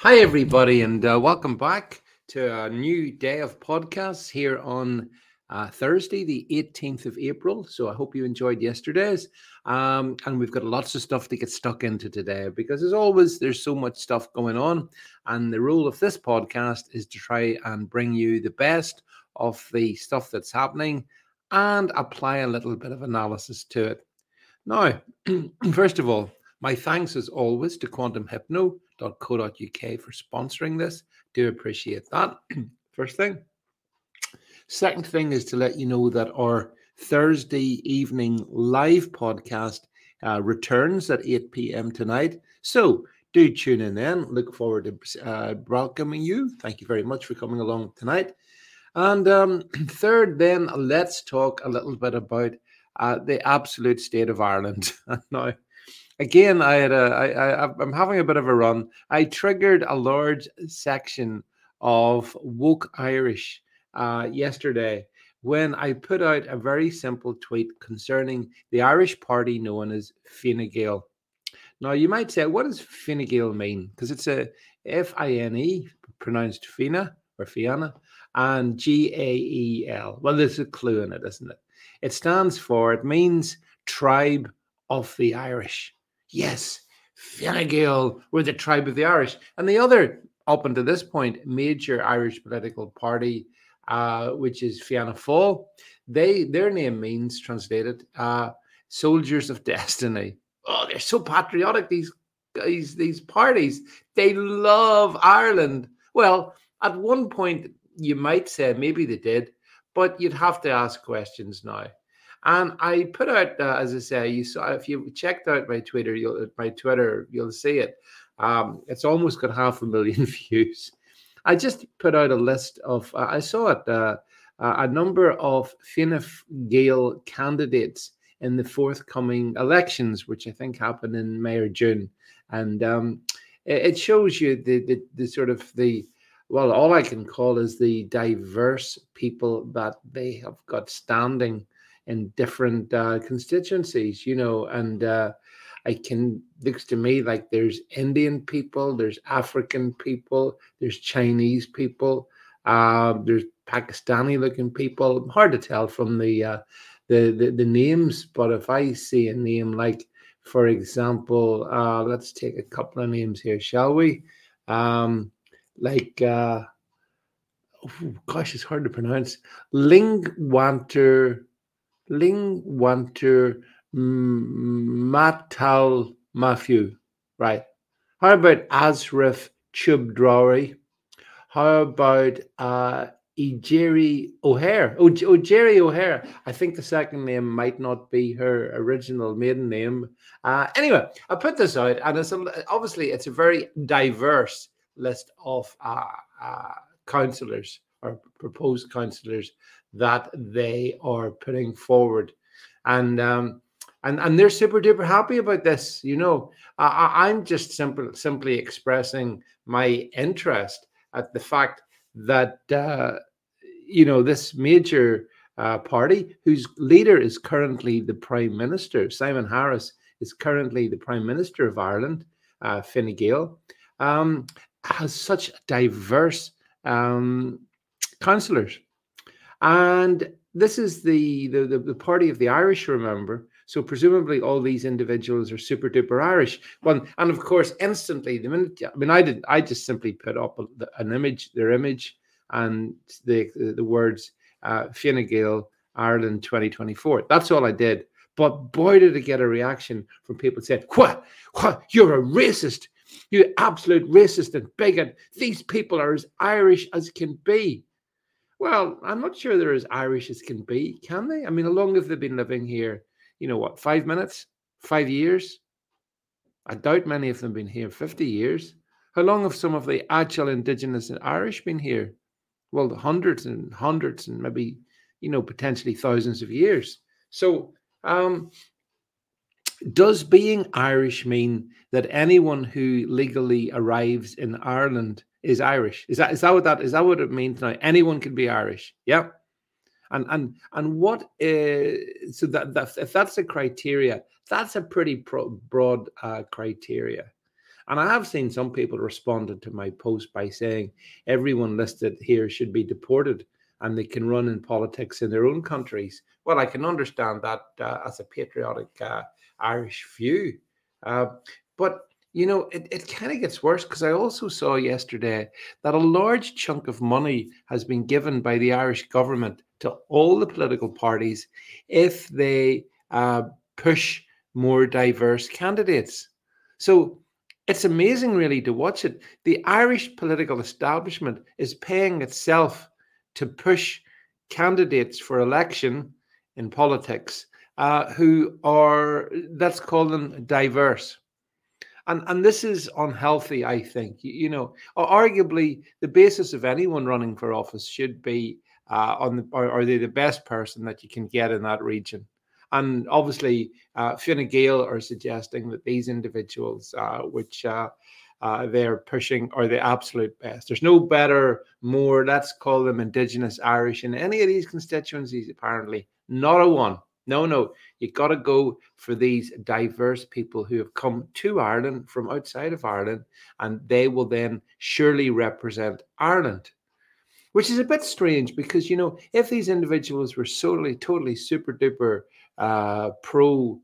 Hi, everybody, and welcome back to a new day of podcasts here on Thursday, the 18th of April. So I hope you enjoyed yesterday's. And we've got lots of stuff to get stuck into today because, as always, there's so much stuff going on. And the role of this podcast is to try and bring you the best of the stuff that's happening and apply a little bit of analysis to it. Now, first of all, my thanks as always to quantumhypno.co.uk for sponsoring this. Do appreciate that. First thing. Second thing is to let you know that our Thursday evening live podcast returns at 8 p.m. tonight. So do tune in then. Look forward to welcoming you. Thank you very much for coming along tonight. And third, then let's talk a little bit about the absolute state of Ireland. Now, again, I'm having a bit of a run. I triggered a large section of woke Irish yesterday when I put out a very simple tweet concerning the Irish party known as Fine Gael. Now, you might say, what does Fine Gael mean? Because it's a Fine, pronounced Fina or Fianna, and Gael. Well, there's a clue in it, isn't it? It means tribe of the Irish. Yes, Fine Gael were the tribe of the Irish. And the other, up until this point, major Irish political party, which is Fianna Fáil, their name means, translated, soldiers of destiny. Oh, they're so patriotic, these parties. They love Ireland. Well, at one point, you might say maybe they did, but you'd have to ask questions now. And I put out, as I say, you saw if you checked out my Twitter, you'll see it. It's almost got 500,000 views. I just put out a list of. I saw it. A number of Fine Gael candidates in the forthcoming elections, which I think happen in May or June, and it shows you the sort of the well, all I can call is the diverse people that they have got standing in different constituencies, and looks to me like there's Indian people, there's African people, there's Chinese people, there's Pakistani looking people. Hard to tell from the names, but if I see a name like, for example, let's take a couple of names here, shall we? Like gosh, it's hard to pronounce. Lingwanter Matal Matthew, right? How about Asraf Chubdrawi? How about Ejeri O'Hare? Ojeri O'Hare. I think the second name might not be her original maiden name. Anyway, I put this out, and obviously it's a very diverse list of councillors or proposed councillors that they are putting forward, and they're super duper happy about this. I'm just simply expressing my interest at the fact that this major party, whose leader is currently the Prime Minister, Simon Harris, is currently the Prime Minister of Ireland, Fine Gael, has such diverse councillors. And this is the party of the Irish, remember. So presumably all these individuals are super duper Irish. Well, and of course, instantly, I just simply put up their image, and the words Fine Gael Ireland 2024. That's all I did. But boy, did it get a reaction from people saying, "What? You're a racist! You absolute racist and bigot! These people are as Irish as can be." Well, I'm not sure they're as Irish as can be, can they? I mean, how long have they been living here? 5 minutes? 5 years? I doubt many of them have been here 50 years. How long have some of the actual Indigenous and Irish been here? Well, hundreds and hundreds and maybe, potentially thousands of years. So, does being Irish mean that anyone who legally arrives in Ireland is Irish? Is that what it means now? Anyone can be Irish. Yeah. And what is, so that if that's a criteria, that's a pretty broad criteria. And I have seen some people responded to my post by saying everyone listed here should be deported and they can run in politics in their own countries. Well, I can understand that as a patriotic Irish view. Uh, but, it kind of gets worse, because I also saw yesterday that a large chunk of money has been given by the Irish government to all the political parties if they push more diverse candidates. So it's amazing, really, to watch it. The Irish political establishment is paying itself to push candidates for election in politics who are, let's call them, diverse. And this is unhealthy, I think. Arguably, the basis of anyone running for office should be are they the best person that you can get in that region? And obviously, Fine Gael are suggesting that these individuals, which they're pushing, are the absolute best. There's no better, more, let's call them Indigenous Irish in any of these constituencies, apparently. Not a one. No, you got to go for these diverse people who have come to Ireland from outside of Ireland, and they will then surely represent Ireland. Which is a bit strange, because, if these individuals were totally super duper pro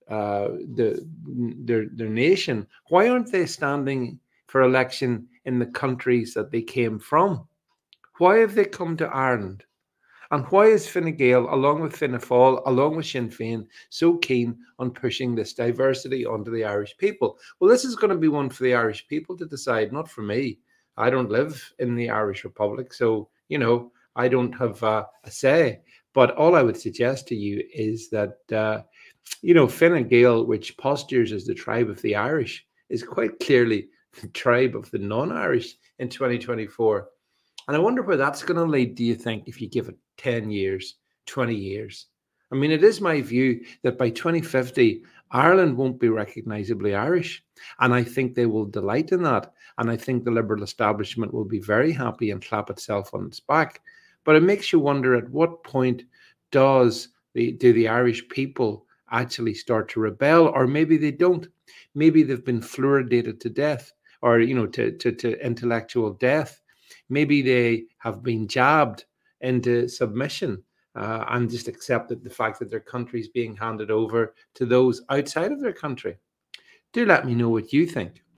their nation, why aren't they standing for election in the countries that they came from? Why have they come to Ireland? And why is Fine Gael, along with Fianna Fáil, along with Sinn Féin, so keen on pushing this diversity onto the Irish people? Well, this is going to be one for the Irish people to decide, not for me. I don't live in the Irish Republic, so, I don't have a say. But all I would suggest to you is that, Fine Gael, which postures as the tribe of the Irish, is quite clearly the tribe of the non-Irish in 2024. And I wonder where that's going to lead, do you think, if you give it 10 years, 20 years? I mean, it is my view that by 2050, Ireland won't be recognisably Irish. And I think they will delight in that. And I think the Liberal establishment will be very happy and clap itself on its back. But it makes you wonder, at what point do the Irish people actually start to rebel? Or maybe they don't. Maybe they've been fluoridated to death, or, to intellectual death. Maybe they have been jabbed into submission and just accepted the fact that their country is being handed over to those outside of their country. Do let me know what you think.